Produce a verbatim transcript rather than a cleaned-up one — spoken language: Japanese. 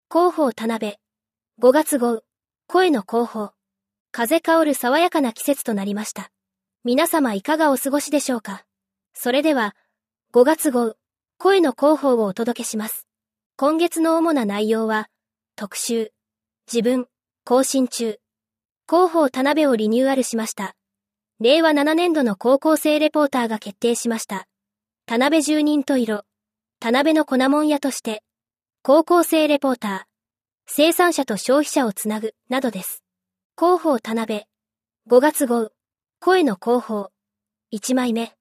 広報田辺。ごがつ号。声の広報。風香る爽やかな季節となりました。皆様いかがお過ごしでしょうか。それでは、ごがつ号。声の広報をお届けします。今月の主な内容は、特集。自分、更新中。広報田辺をリニューアルしました。れいわななねんどの高校生レポーターが決定しました。田辺十人十色。田辺の粉もん屋として、高校生レポーター、生産者と消費者をつなぐ、などです。広報田辺。ごがつ号。声の広報。いちまいめ。